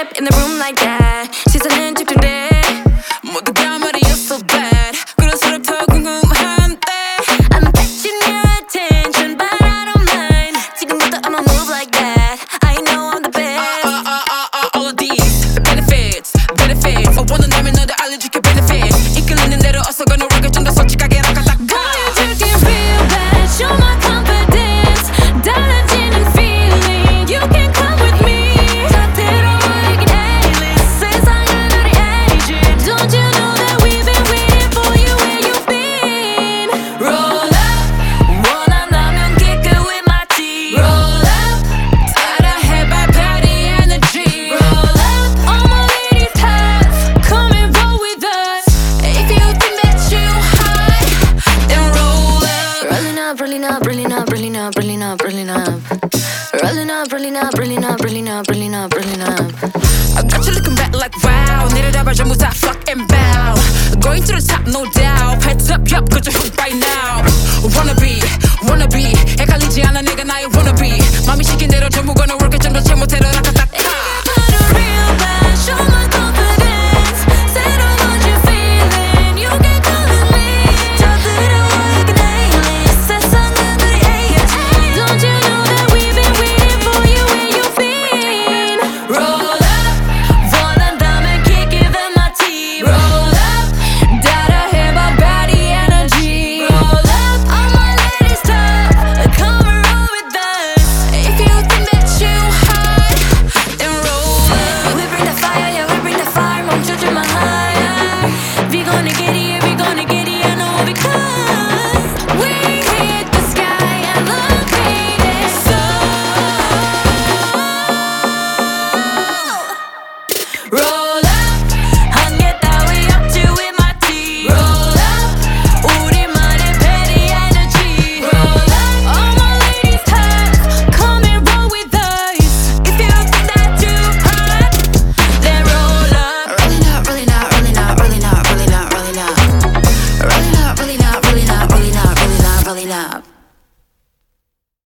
up in the room like that. 시선은 집중돼. 모두가 말해 you're so bad. 그럴수록 더 궁금한데. I'm catching your attention, but I don't mind. 지금부터 I'ma move like that. I know I'm the best. All of these benefits. 원한다면 너도 알려줄게 benefits. 이끌리는 대로 어서 건너올게 좀 더 솔직하게 락가닥. 보여줄게 real bad. Show my confidence. 달라지는 feeling. You can come with me. 곁으로 이긴 A-list. 세상은 우리 agent. Don't you know that we've been waiting for you where you've been? Roll up. 원한다면 kick it with my team. Roll up. 따라해봐 party energy. Roll up. All my ladies have. Come and roll with us. If you think that you high, then roll up. Rolling up, rolling up, rolling up, rolling up, rolling up, rolling up. Rolling up, rolling up, rolling up, rolling up, rolling up, rolling up. I got you looking back like wow. 내려다봐 전부 다 fuck and bow. Going to the top, no doubt. Heads up, yup, got your hook right now.